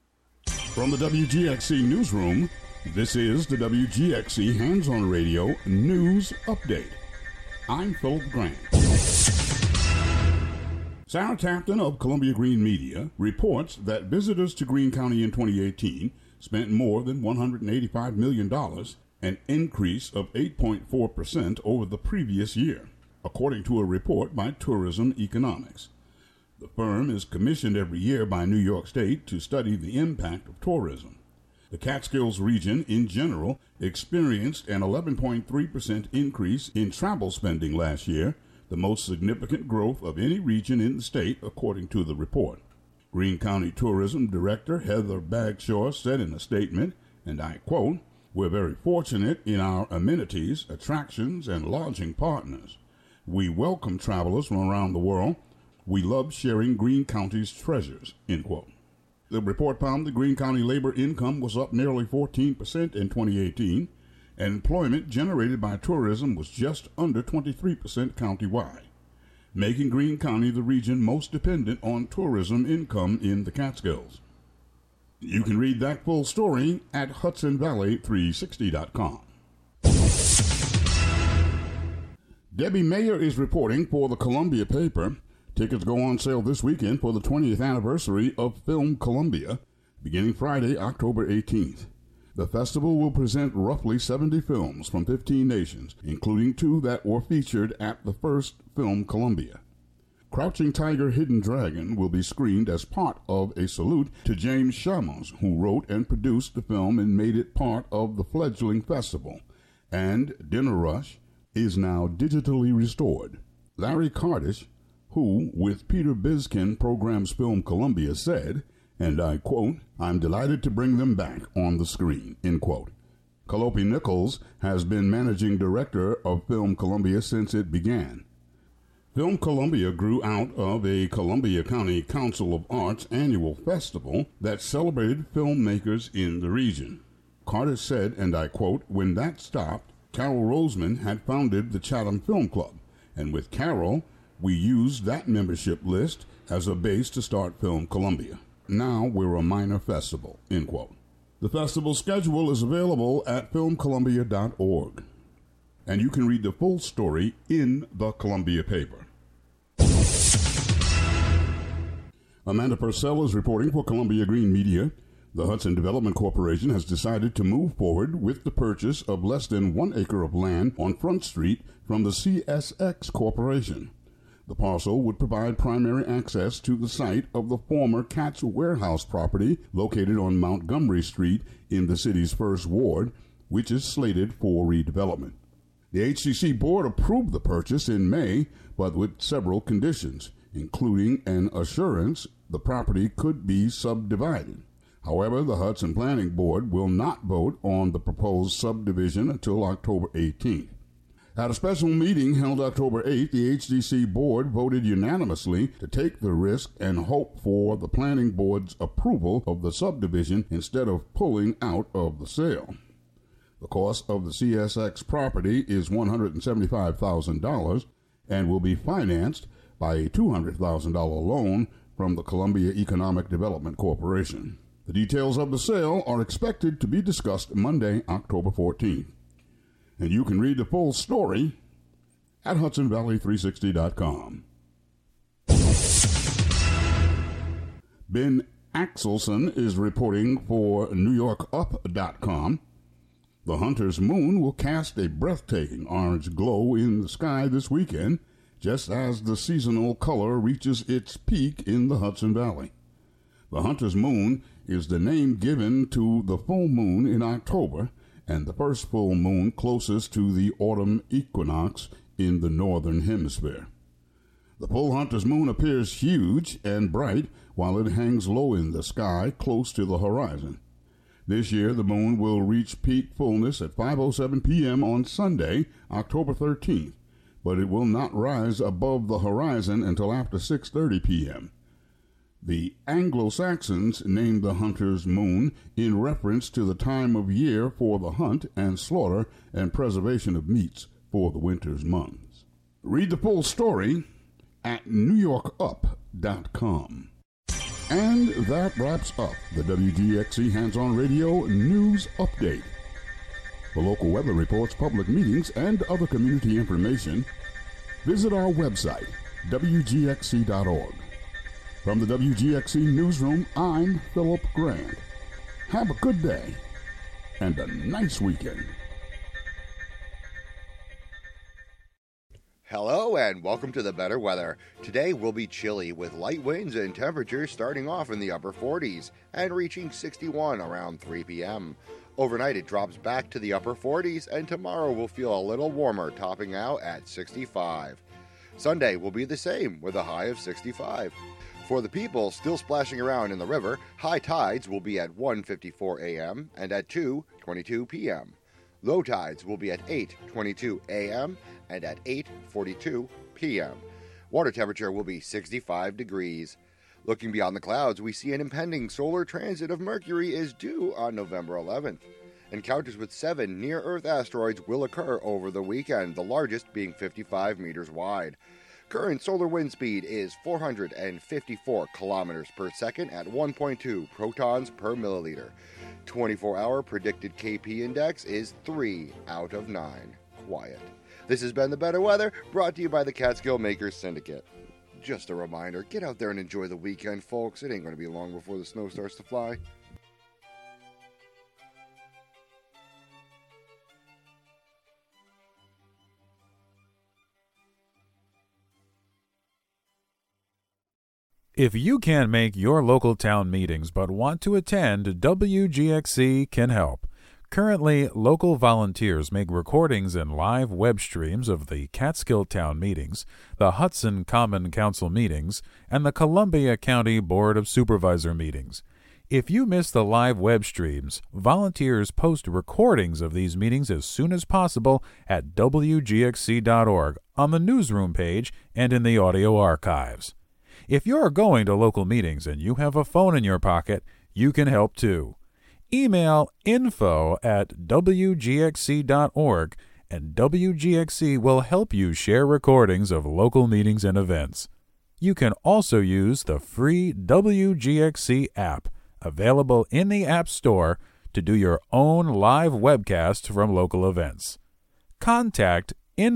From the WGXC Newsroom, this is the WGXC Hands-On Radio News Update. I'm Philip Grant. Sarah Tapton of Columbia Green Media reports that visitors to Greene County in 2018 spent more than $185 million, an increase of 8.4% over the previous year, according to a report by Tourism Economics. The firm is commissioned every year by New York State to study the impact of tourism. The Catskills region, in general, experienced an 11.3% increase in travel spending last year, the most significant growth of any region in the state, according to the report. Greene County Tourism Director Heather Bagshaw said in a statement, and I quote, "We're very fortunate in our amenities, attractions, and lodging partners. We welcome travelers from around the world. We love sharing Greene County's treasures," end quote. The report found the Greene County labor income was up nearly 14% in 2018, and employment generated by tourism was just under 23% countywide, making Greene County the region most dependent on tourism income in the Catskills. You can read that full story at HudsonValley360.com. Debbie Mayer is reporting for the Columbia paper. Tickets go on sale this weekend for the 20th anniversary of Film Columbia, beginning Friday, October 18th. The festival will present roughly 70 films from 15 nations, including 2 that were featured at the first Film Columbia. Crouching Tiger, Hidden Dragon will be screened as part of a salute to James Sharmas, who wrote and produced the film and made it part of the fledgling festival. And Dinner Rush is now digitally restored. Larry Kardish, who, with Peter Biskin, programs Film Columbia, said, and I quote, "I'm delighted to bring them back on the screen," end quote. Calliope Nichols has been managing director of Film Columbia since it began. Film Columbia grew out of a Columbia County Council of Arts annual festival that celebrated filmmakers in the region. Carter said, and I quote, "When that stopped, Carol Roseman had founded the Chatham Film Club, and with Carol, we used that membership list as a base to start Film Columbia. Now we're a minor festival," end quote. The festival schedule is available at filmcolumbia.org, and you can read the full story in the Columbia paper. Amanda Purcell is reporting for Columbia Green Media. The Hudson Development Corporation has decided to move forward with the purchase of less than 1 acre of land on Front Street from the CSX Corporation. The parcel would provide primary access to the site of the former Katz Warehouse property located on Montgomery Street in the city's first ward, which is slated for redevelopment. The HCC board approved the purchase in May, but with several conditions, including an assurance the property could be subdivided. However, the Hudson Planning Board will not vote on the proposed subdivision until October 18th. At a special meeting held October 8th, the HDC board voted unanimously to take the risk and hope for the planning board's approval of the subdivision instead of pulling out of the sale. The cost of the CSX property is $175,000 and will be financed by a $200,000 loan from the Columbia Economic Development Corporation. The details of the sale are expected to be discussed Monday, October 14th. And you can read the full story at HudsonValley360.com. Ben Axelson is reporting for NewYorkUp.com. The Hunter's Moon will cast a breathtaking orange glow in the sky this weekend, just as the seasonal color reaches its peak in the Hudson Valley. The Hunter's Moon is the name given to the full moon in October and the first full moon closest to the autumn equinox in the northern hemisphere. The full Hunter's Moon appears huge and bright while it hangs low in the sky close to the horizon. This year, the moon will reach peak fullness at 5:07 p.m. on Sunday, October 13th, but it will not rise above the horizon until after 6:30 p.m. The Anglo-Saxons named the Hunter's Moon in reference to the time of year for the hunt and slaughter and preservation of meats for the winter's months. Read the full story at NewYorkUp.com. And that wraps up the WGXC Hands-On Radio News Update. For local weather reports, public meetings, and other community information, visit our website, WGXC.org. From the WGXC Newsroom, I'm Philip Grant. Have a good day and a nice weekend. Hello and welcome to the better weather. Today will be chilly with light winds and temperatures starting off in the upper 40s and reaching 61 around 3 p.m. Overnight it drops back to the upper 40s and tomorrow will feel a little warmer, topping out at 65. Sunday will be the same with a high of 65. For the people still splashing around in the river, high tides will be at 1:54 a.m. and at 2:22 p.m. Low tides will be at 8:22 a.m. and at 8:42 p.m. Water temperature will be 65 degrees. Looking beyond the clouds, we see an impending solar transit of Mercury is due on November 11th. Encounters with 7 near-Earth asteroids will occur over the weekend, the largest being 55 meters wide. Current solar wind speed is 454 kilometers per second at 1.2 protons per milliliter. 24-hour predicted KP index is 3 out of 9. Quiet. This has been The Better Weather, brought to you by the Catskill Makers Syndicate. Just a reminder, get out there and enjoy the weekend, folks. It ain't going to be long before the snow starts to fly. If you can't make your local town meetings but want to attend, WGXC can help. Currently, local volunteers make recordings and live web streams of the Catskill Town meetings, the Hudson Common Council meetings, and the Columbia County Board of Supervisor meetings. If you miss the live web streams, volunteers post recordings of these meetings as soon as possible at WGXC.org on the newsroom page and in the audio archives. If you're going to local meetings and you have a phone in your pocket, you can help too. Email info@wgxc.org and WGXC will help you share recordings of local meetings and events. You can also use the free WGXC app, available in the App Store, to do your own live webcast from local events. Contact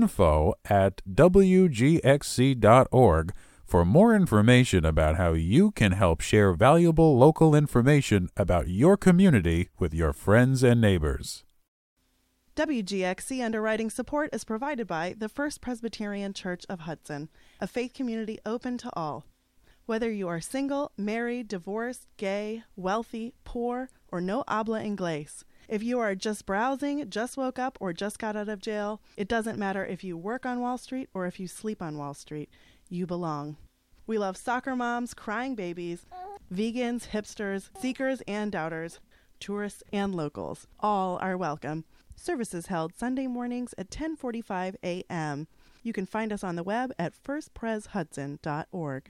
info@wgxc.org for more information about how you can help share valuable local information about your community with your friends and neighbors. WGXC underwriting support is provided by the First Presbyterian Church of Hudson, a faith community open to all. Whether you are single, married, divorced, gay, wealthy, poor, or no habla inglés, if you are just browsing, just woke up, or just got out of jail, it doesn't matter if you work on Wall Street or if you sleep on Wall Street. You belong. We love soccer moms, crying babies, vegans, hipsters, seekers and doubters, tourists and locals. All are welcome. Services held Sunday mornings at 10:45 a.m. You can find us on the web at firstpreshudson.org.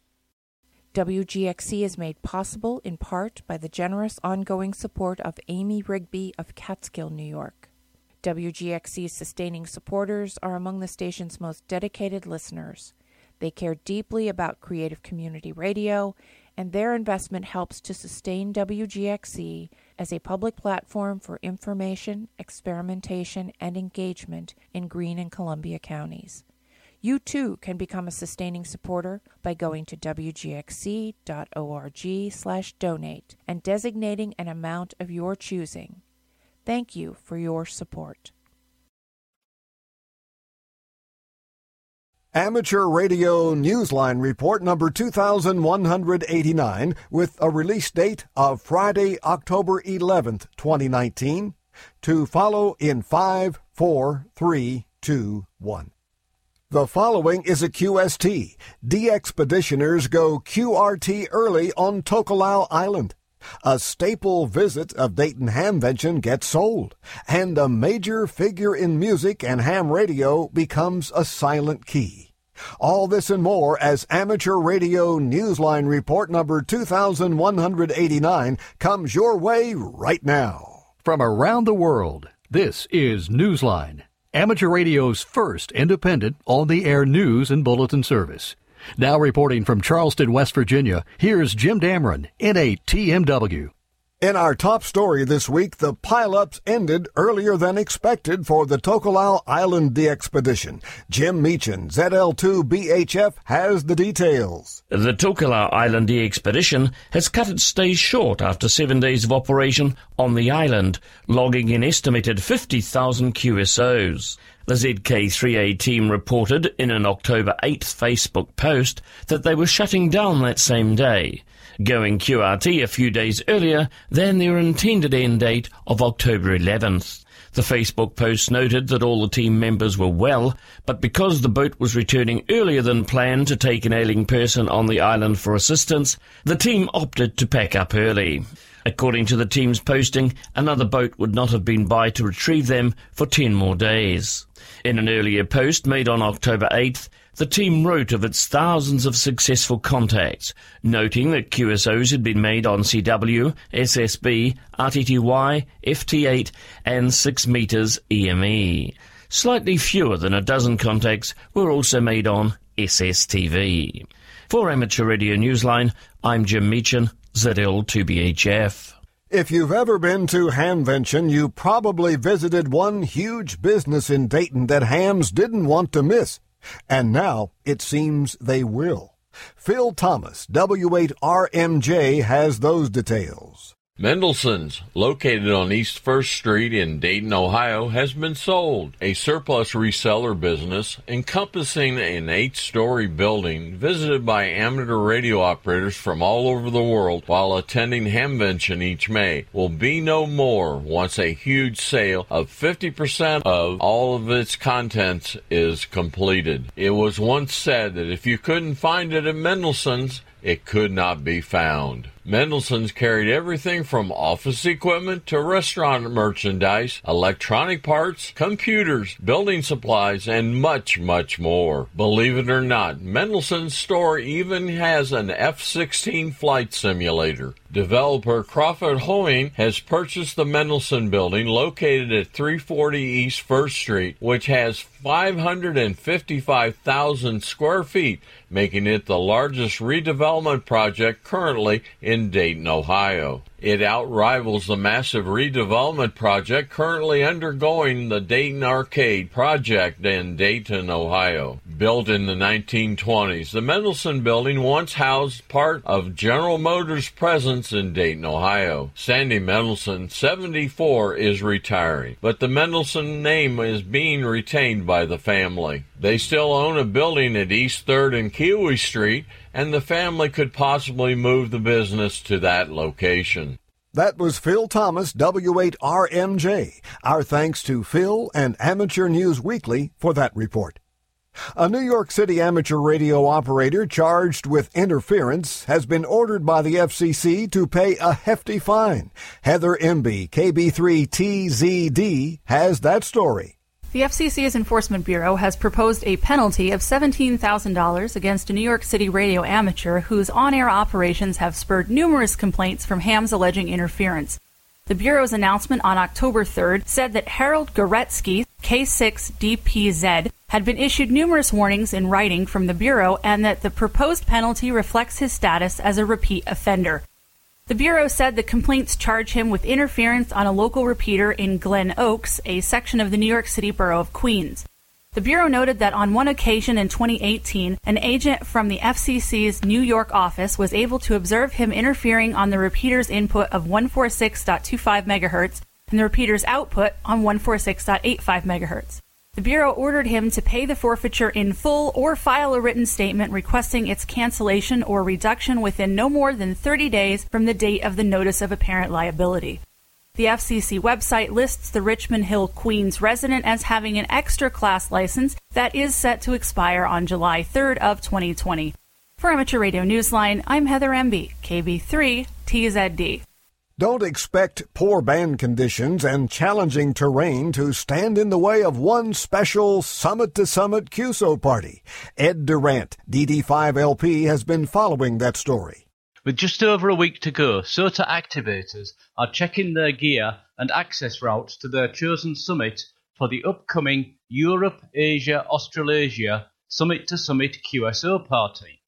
WGXC is made possible in part by the generous ongoing support of Amy Rigby of Catskill, New York. WGXC's sustaining supporters are among the station's most dedicated listeners. They care deeply about creative community radio, and their investment helps to sustain WGXC as a public platform for information, experimentation, and engagement in Greene and Columbia counties. You too can become a sustaining supporter by going to wgxc.org/donate and designating an amount of your choosing. Thank you for your support. Amateur Radio Newsline Report number 2189 with a release date of Friday, October 11th, 2019, to follow in 5, 4, 3, 2, 1. The following is a QST. DXpeditioners go QRT early on Tokelau Island. A staple visit of Dayton Hamvention gets sold, and a major figure in music and ham radio becomes a silent key. All this and more as Amateur Radio Newsline Report number 2189 comes your way right now. From around the world, this is Newsline, amateur radio's first independent on-the-air news and bulletin service. Now reporting from Charleston, West Virginia, here's Jim Dameron, N8TMW. In our top story this week, the pileups ended earlier than expected for the Tokelau Island DXpedition. Jim Meechan, ZL2BHF, has the details. The Tokelau Island DXpedition has cut its stays short after 7 days of operation on the island, logging an estimated 50,000 QSOs. The ZK3A team reported in an October 8th Facebook post that they were shutting down that same day, going QRT a few days earlier than their intended end date of October 11th. The Facebook post noted that all the team members were well, but because the boat was returning earlier than planned to take an ailing person on the island for assistance, the team opted to pack up early. According to the team's posting, another boat would not have been by to retrieve them for 10 more days. In an earlier post made on October 8th, the team wrote of its thousands of successful contacts, noting that QSOs had been made on CW, SSB, RTTY, FT8 and 6 meters EME. Slightly fewer than a dozen contacts were also made on SSTV. For Amateur Radio Newsline, I'm Jim Meechan, ZL2BHF. If you've ever been to Hamvention, you probably visited one huge business in Dayton that hams didn't want to miss. And now it seems they will. Phil Thomas, W8RMJ, has those details. Mendelssohn's, located on East 1st Street in Dayton, Ohio, has been sold. A surplus reseller business encompassing an 8-story building visited by amateur radio operators from all over the world while attending Hamvention each May will be no more once a huge sale of 50% of all of its contents is completed. It was once said that if you couldn't find it at Mendelssohn's, it could not be found. Mendelssohn's carried everything from office equipment to restaurant merchandise, electronic parts, computers, building supplies, and much, much more. Believe it or not, Mendelssohn's store even has an F-16 flight simulator. Developer Crawford Hoeing has purchased the Mendelssohn building located at 340 East 1st Street, which has 555,000 square feet, making it the largest redevelopment project currently in Dayton, Ohio. It outrivals the massive redevelopment project currently undergoing the Dayton Arcade project in Dayton, Ohio. Built in the 1920s, the Mendelssohn building once housed part of General Motors' presence in Dayton, Ohio. Sandy Mendelssohn, 74, is retiring, but the Mendelssohn name is being retained by the family. They still own a building at East 3rd and Kiwi Street, and the family could possibly move the business to that location. That was Phil Thomas, W8RMJ. Our thanks to Phil and Amateur News Weekly for that report. A New York City amateur radio operator charged with interference has been ordered by the FCC to pay a hefty fine. Heather Emby, KB3TZD, has that story. The FCC's Enforcement Bureau has proposed a penalty of $17,000 against a New York City radio amateur whose on-air operations have spurred numerous complaints from hams alleging interference. The Bureau's announcement on October 3rd said that Harold Goretsky, K6DPZ, had been issued numerous warnings in writing from the Bureau and that the proposed penalty reflects his status as a repeat offender. The Bureau said the complaints charge him with interference on a local repeater in Glen Oaks, a section of the New York City borough of Queens. The Bureau noted that on one occasion in 2018, an agent from the FCC's New York office was able to observe him interfering on the repeater's input of 146.25 MHz and the repeater's output on 146.85 MHz. The Bureau ordered him to pay the forfeiture in full or file a written statement requesting its cancellation or reduction within no more than 30 days from the date of the notice of apparent liability. The FCC website lists the Richmond Hill, Queens resident as having an extra class license that is set to expire on July 3rd of 2020. For Amateur Radio Newsline, I'm Heather Emby, KB3TZD. Don't expect poor band conditions and challenging terrain to stand in the way of one special summit-to-summit QSO party. Ed Durant, DD5LP, has been following that story. With just over a week to go, SOTA activators are checking their gear and access routes to their chosen summit for the upcoming Europe, Asia, Australasia Summit-to-Summit QSO party.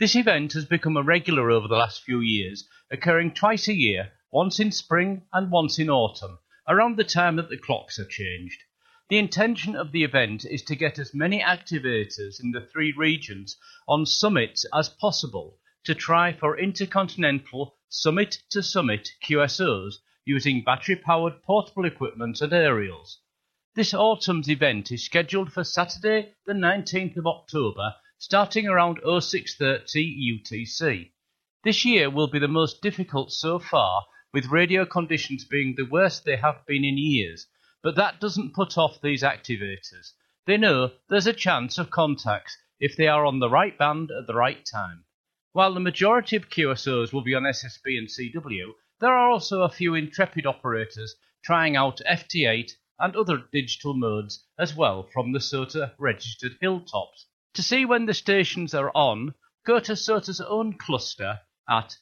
This event has become a regular over the last few years, occurring twice a year, once in spring and once in autumn, around the time that the clocks are changed. The intention of the event is to get as many activators in the three regions on summits as possible to try for intercontinental summit-to-summit QSOs using battery-powered portable equipment and aerials. This autumn's event is scheduled for Saturday the 19th of October, starting around 06:30 UTC. This year will be the most difficult so far, with radio conditions being the worst they have been in years, but that doesn't put off these activators. They know there's a chance of contacts if they are on the right band at the right time. While the majority of QSOs will be on SSB and CW, there are also a few intrepid operators trying out FT8 and other digital modes as well from the SOTA registered hilltops. To see when the stations are on, go to SOTA's own cluster at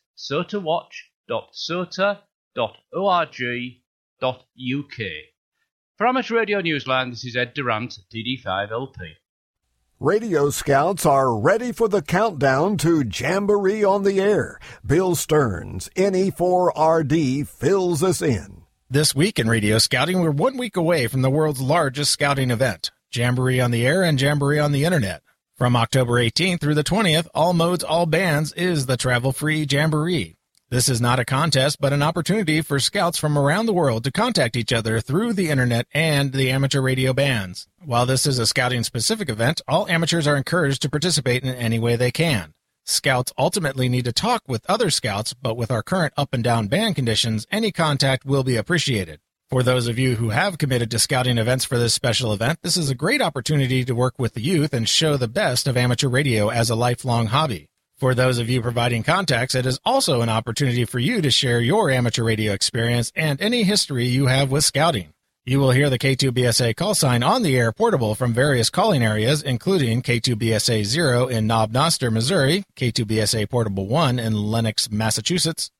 sotawatch.sota.org.uk. For Amateur Radio Newsline, this is Ed Durant, DD5LP. Radio Scouts are ready for the countdown to Jamboree on the Air. Bill Stearns, NE4RD, fills us in. This week in Radio Scouting, we're 1 week away from the world's largest scouting event, Jamboree on the Air and Jamboree on the Internet. From October 18th through the 20th, all modes, all bands is the travel-free Jamboree. This is not a contest, but an opportunity for scouts from around the world to contact each other through the internet and the amateur radio bands. While this is a scouting-specific event, all amateurs are encouraged to participate in any way they can. Scouts ultimately need to talk with other scouts, but with our current up and down band conditions, any contact will be appreciated. For those of you who have committed to scouting events for this special event, this is a great opportunity to work with the youth and show the best of amateur radio as a lifelong hobby. For those of you providing contacts, it is also an opportunity for you to share your amateur radio experience and any history you have with scouting. You will hear the K2BSA call sign on the air portable from various calling areas, including K2BSA 0 in Knob Noster, Missouri, K2BSA Portable 1 in Lenox, Massachusetts,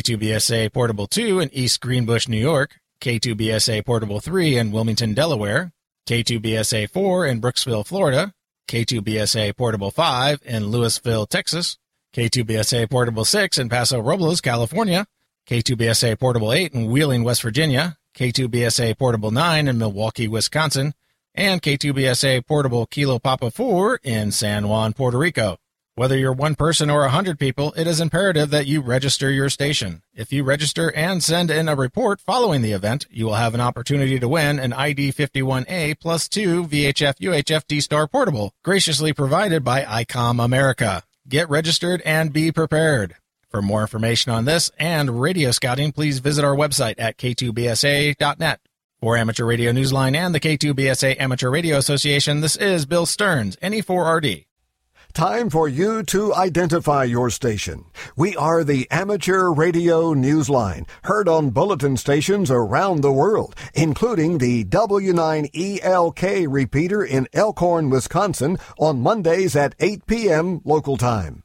K2BSA Portable 2 in East Greenbush, New York, K2BSA Portable 3 in Wilmington, Delaware, K2BSA 4 in Brooksville, Florida, K2BSA Portable 5 in Louisville, Texas, K2BSA Portable 6 in Paso Robles, California, K2BSA Portable 8 in Wheeling, West Virginia, K2BSA Portable 9 in Milwaukee, Wisconsin, and K2BSA Portable Kilo Papa 4 in San Juan, Puerto Rico. Whether you're one person or 100 people, it is imperative that you register your station. If you register and send in a report following the event, you will have an opportunity to win an ID 51A plus 2 VHF UHF D-Star Portable, graciously provided by ICOM America. Get registered and be prepared. For more information on this and radio scouting, please visit our website at k2bsa.net. For Amateur Radio Newsline and the K2BSA Amateur Radio Association, this is Bill Stearns, NE4RD. Time for you to identify your station. We are the Amateur Radio Newsline, heard on bulletin stations around the world, including the W9ELK repeater in Elkhorn, Wisconsin, on Mondays at 8 p.m. local time.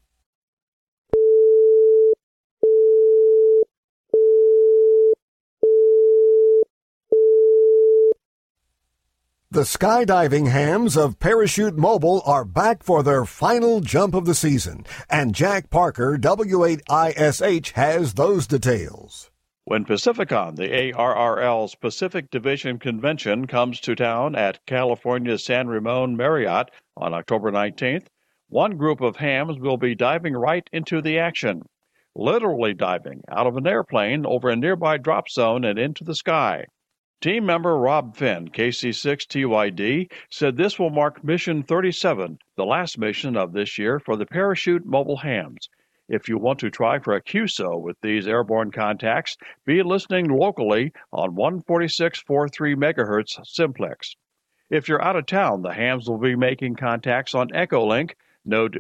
The skydiving hams of Parachute Mobile are back for their final jump of the season, and Jack Parker, W8ISH, has those details. When Pacificon, the ARRL's Pacific Division Convention, comes to town at California's San Ramon Marriott on October 19th, one group of hams will be diving right into the action, literally diving out of an airplane over a nearby drop zone and into the sky. Team member Rob Finn, KC6TYD, said this will mark Mission 37, the last mission of this year for the Parachute Mobile hams. If you want to try for a QSO with these airborne contacts, be listening locally on 146.43 MHz Simplex. If you're out of town, the hams will be making contacts on Echolink, node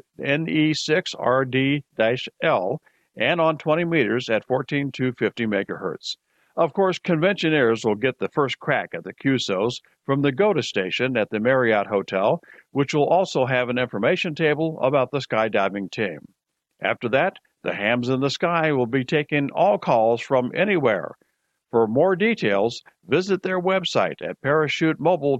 NE6RD-L, and on 20 meters at 14,250 MHz. Of course, conventioneers will get the first crack at the QSOs from the GOTA station at the Marriott Hotel, which will also have an information table about the skydiving team. After that, the hams in the sky will be taking all calls from anywhere. For more details, visit their website at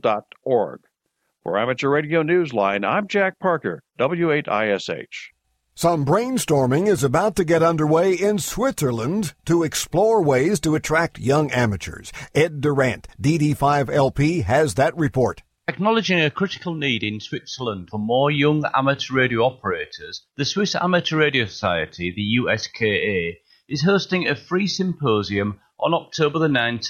parachutemobile.org. For Amateur Radio Newsline, I'm Jack Parker, W8ISH. Some brainstorming is about to get underway in Switzerland to explore ways to attract young amateurs. Ed Durant, DD5LP, has that report. Acknowledging a critical need in Switzerland for more young amateur radio operators, the Swiss Amateur Radio Society, the USKA, is hosting a free symposium on October the 19th